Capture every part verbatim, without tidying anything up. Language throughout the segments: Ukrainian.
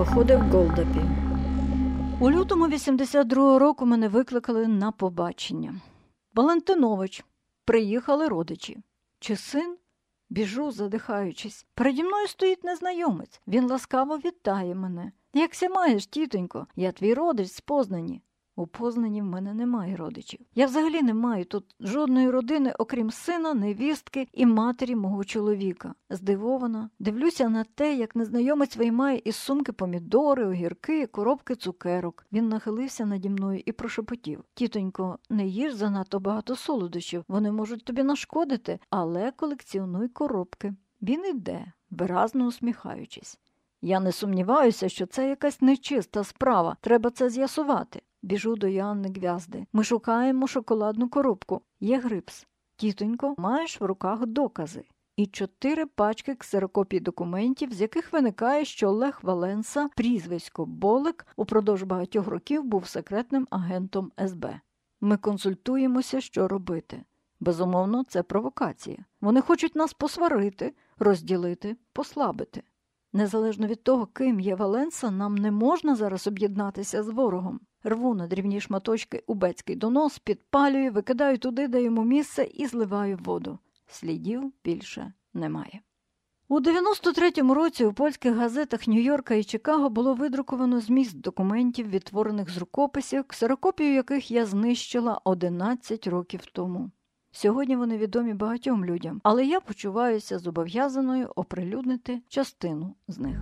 виходив Голдапі. У лютому вісімдесят другого року мене викликали на побачення. Валентинович. Приїхали родичі. Чи син? Біжу, задихаючись. Переді мною стоїть незнайомець. Він ласкаво вітає мене. Якся маєш, тітонько? Я твій родич з Познані. У Познані в мене немає родичів. Я взагалі не маю тут жодної родини, окрім сина, невістки і матері мого чоловіка. Здивована, дивлюся на те, як незнайомець виймає із сумки помідори, огірки, коробки цукерок. Він нахилився наді мною і прошепотів: «Тітонько, не їж занадто багато солодощів, вони можуть тобі нашкодити, але колекціонуй коробки». Він іде, виразно усміхаючись. Я не сумніваюся, що це якась нечиста справа, треба це з'ясувати. Біжу до Янни Гвязди. Ми шукаємо шоколадну коробку. Є грипс. Тітонько, маєш в руках докази. І чотири пачки ксерокопій документів, з яких виникає, що Лех Валенса, прізвисько Болик, упродовж багатьох років був секретним агентом ес бе. Ми консультуємося, що робити. Безумовно, це провокація. Вони хочуть нас посварити, розділити, послабити. Незалежно від того, ким є Валенса, нам не можна зараз об'єднатися з ворогом. Рву на дрібні шматочки убецький донос, підпалюю, викидаю туди, де йому місце, і зливаю в воду. Слідів більше немає. У дев'яносто третьому році у польських газетах Нью-Йорка і Чикаго було видруковано зміст документів, відтворених з рукописів, ксерокопію яких я знищила одинадцять років тому. Сьогодні вони відомі багатьом людям, але я почуваюся зобов'язаною оприлюднити частину з них.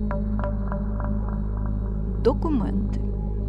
Документи.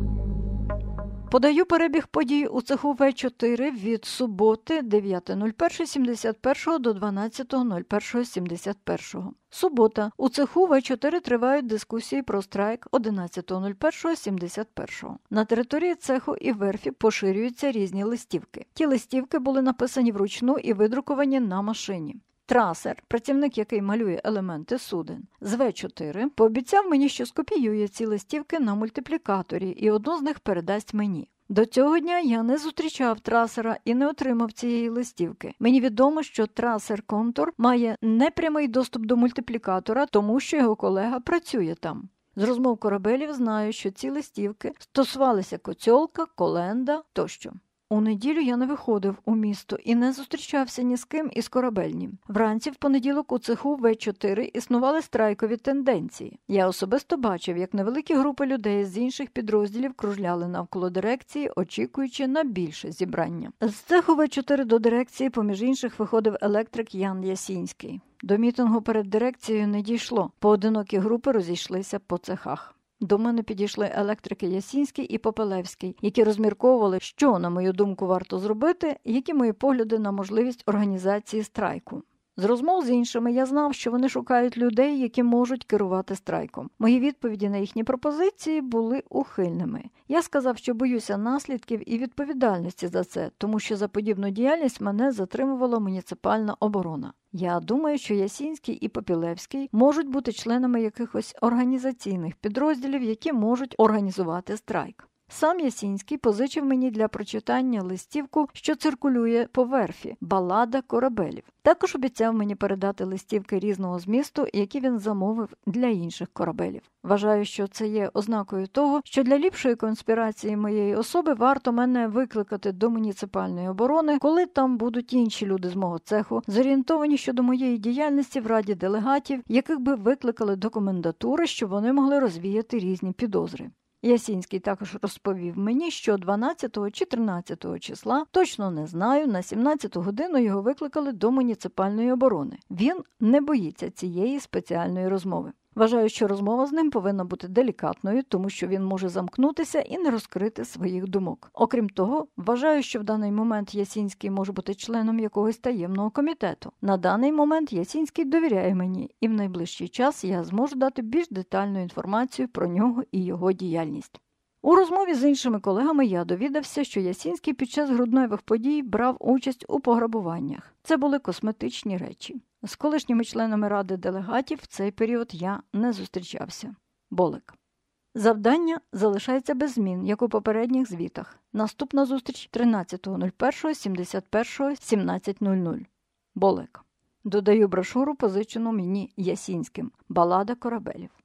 Подаю перебіг подій у цеху ве чотири від суботи дев'яте перше сімдесят першого до дванадцяте перше сімдесят першого. Субота. У цеху ве чотири тривають дискусії про страйк одинадцяте перше сімдесят першого. На території цеху і верфі поширюються різні листівки. Ті листівки були написані вручну і видруковані на машині. Трасер, працівник, який малює елементи суден, з ве чотири, пообіцяв мені, що скопіює ці листівки на мультиплікаторі і одну з них передасть мені. До цього дня я не зустрічав трасера і не отримав цієї листівки. Мені відомо, що трасер Контур має непрямий доступ до мультиплікатора, тому що його колега працює там. З розмов корабелів знаю, що ці листівки стосувалися Коцьолка, Коленда тощо. У неділю я не виходив у місто і не зустрічався ні з ким із корабельнім. Вранці в понеділок у цеху ве чотири існували страйкові тенденції. Я особисто бачив, як невеликі групи людей з інших підрозділів кружляли навколо дирекції, очікуючи на більше зібрання. З цеху ве чотири до дирекції, поміж інших, виходив електрик Ян Ясінський. До мітингу перед дирекцією не дійшло. Поодинокі групи розійшлися по цехах. До мене підійшли електрики Ясінський і Попелевський, які розмірковували, що, на мою думку, варто зробити, і які мої погляди на можливість організації страйку. З розмов з іншими я знав, що вони шукають людей, які можуть керувати страйком. Мої відповіді на їхні пропозиції були ухильними. Я сказав, що боюся наслідків і відповідальності за це, тому що за подібну діяльність мене затримувала муніципальна оборона. Я думаю, що Ясінський і Попілевський можуть бути членами якихось організаційних підрозділів, які можуть організувати страйк. Сам Ясінський позичив мені для прочитання листівку, що циркулює по верфі «Балада корабелів». Також обіцяв мені передати листівки різного змісту, які він замовив для інших корабелів. Вважаю, що це є ознакою того, що для ліпшої конспірації моєї особи варто мене викликати до муніципальної оборони, коли там будуть інші люди з мого цеху, зорієнтовані щодо моєї діяльності в раді делегатів, яких би викликали до комендатури, щоб вони могли розвіяти різні підозри. Ясінський також розповів мені, що дванадцятого чи тринадцятого числа, точно не знаю, на сімнадцяту годину його викликали до муніципальної оборони. Він не боїться цієї спеціальної розмови. Вважаю, що розмова з ним повинна бути делікатною, тому що він може замкнутися і не розкрити своїх думок. Окрім того, вважаю, що в даний момент Ясінський може бути членом якогось таємного комітету. На даний момент Ясінський довіряє мені, і в найближчий час я зможу дати більш детальну інформацію про нього і його діяльність. У розмові з іншими колегами я довідався, що Ясінський під час грудневих подій брав участь у пограбуваннях. Це були косметичні речі. З колишніми членами ради делегатів в цей період я не зустрічався. Болик. Завдання залишається без змін, як у попередніх звітах. Наступна зустріч тринадцятого першого сімдесят першого сімнадцять нуль нуль. Болик. Додаю брошуру, позичену мені Ясінським. Балада корабелів.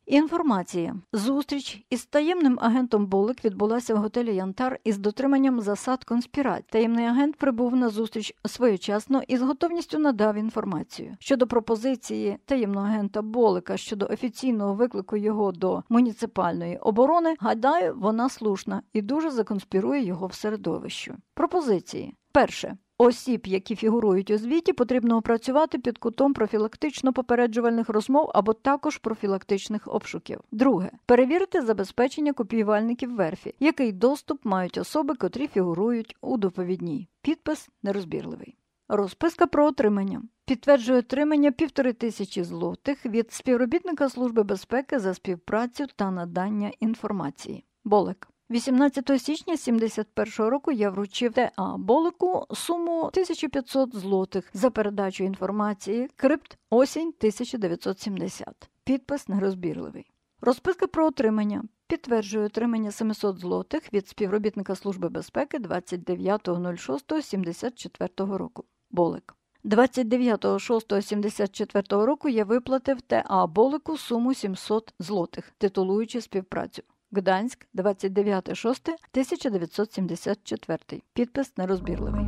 Інформація. Зустріч із таємним агентом Болик відбулася в готелі «Янтар» із дотриманням засад конспірації. Таємний агент прибув на зустріч своєчасно і з готовністю надав інформацію. Щодо пропозиції таємного агента Болика щодо офіційного виклику його до муніципальної оборони, гадаю, вона слушна і дуже законспірує його в середовищу. Пропозиції. Перше. Осіб, які фігурують у звіті, потрібно опрацювати під кутом профілактично-попереджувальних розмов або також профілактичних обшуків. Друге. Перевірити забезпечення копіювальників верфі, який доступ мають особи, котрі фігурують у доповідній. Підпис нерозбірливий. Розписка про отримання. Підтверджує отримання півтори тисячі злотих від співробітника Служби безпеки за співпрацю та надання інформації. Болик. вісімнадцятого січня сімдесят першого року я вручив Т А Болику суму тисячу п'ятсот злотих за передачу інформації «Крипт. Осінь тисяча дев'ятсот сімдесят». Підпис нерозбірливий. Розписка про отримання. Підтверджує отримання сімсот злотих від співробітника Служби безпеки двадцять дев'ятого шостого сімдесят четвертого року. Болик. двадцять дев'ятого шостого сімдесят четвертого року я виплатив Т А Болику суму сімсот злотих, титулуючи співпрацю. Гданськ, двадцять дев'яте шосте тисяча дев'ятсот сімдесят четвертий. Підпис нерозбірливий.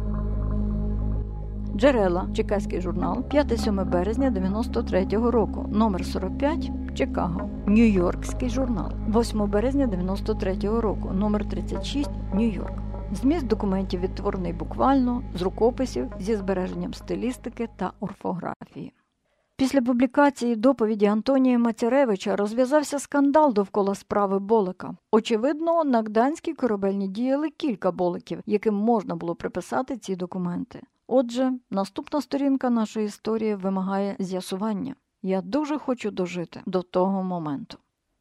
Джерела. Чикаський журнал. п'яте-сьоме березня дев'яносто третього року. Номер сорок п'ять. Чикаго. Нью-Йоркський журнал. восьмого березня дев'яносто третього року. Номер тридцять шість. Нью-Йорк. Зміст документів відтворений буквально, з рукописів, зі збереженням стилістики та орфографії. Після публікації доповіді Антонія Мацяревича розв'язався скандал довкола справи Болика. Очевидно, на Гданській корабельні діяли кілька Боликів, яким можна було приписати ці документи. Отже, наступна сторінка нашої історії вимагає з'ясування. Я дуже хочу дожити до того моменту.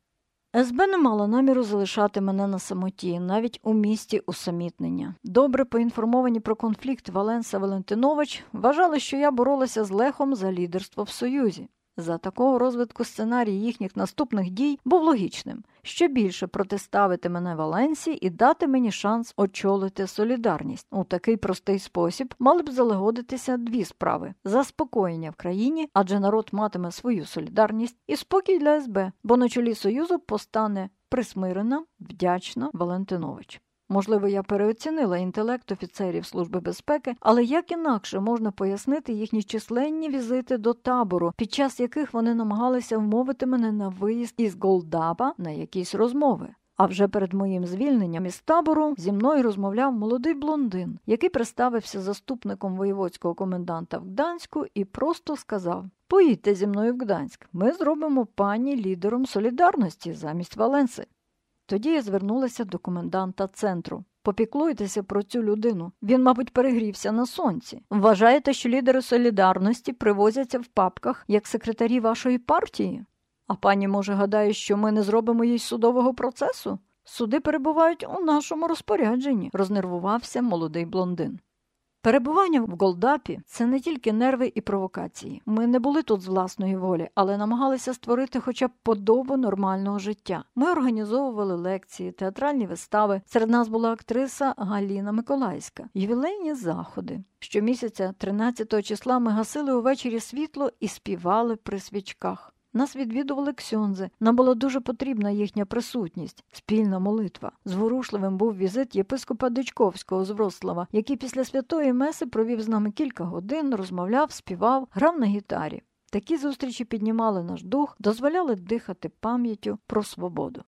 С Б не мала наміру залишати мене на самоті, навіть у місті усамітнення. Добре поінформовані про конфлікт Валенса Валентинович вважали, що я боролася з Лехом за лідерство в Союзі. За такого розвитку сценарій їхніх наступних дій був логічним. Ще більше протиставити мене Валенсі і дати мені шанс очолити солідарність. У такий простий спосіб мали б залагодитися дві справи. Заспокоєння в країні, адже народ матиме свою солідарність, і спокій для С Б, бо на чолі Союзу постане присмирена, вдячна Валентинович. Можливо, я переоцінила інтелект офіцерів Служби безпеки, але як інакше можна пояснити їхні численні візити до табору, під час яких вони намагалися вмовити мене на виїзд із Голдаба на якісь розмови. А вже перед моїм звільненням із табору зі мною розмовляв молодий блондин, який представився заступником воєводського коменданта в Гданську і просто сказав: «Поїдьте зі мною в Гданськ, ми зробимо пані лідером солідарності замість Валенси». Тоді я звернулася до коменданта центру. Попіклуйтеся про цю людину. Він, мабуть, перегрівся на сонці. Вважаєте, що лідери солідарності привозяться в папках як секретарі вашої партії? А пані, може, гадає, що ми не зробимо їй судового процесу? Суди перебувають у нашому розпорядженні, рознервувався молодий блондин. Перебування в Голдапі – це не тільки нерви і провокації. Ми не були тут з власної волі, але намагалися створити хоча б подобу нормального життя. Ми організовували лекції, театральні вистави. Серед нас була актриса Галіна Миколайська. Ювілейні заходи. Щомісяця тринадцятого числа ми гасили увечері світло і співали при свічках. Нас відвідували ксьондзи. Нам була дуже потрібна їхня присутність, спільна молитва. Зворушливим був візит єпископа Дичковського з Вроцлава, який після святої меси провів з нами кілька годин, розмовляв, співав, грав на гітарі. Такі зустрічі піднімали наш дух, дозволяли дихати пам'яттю про свободу.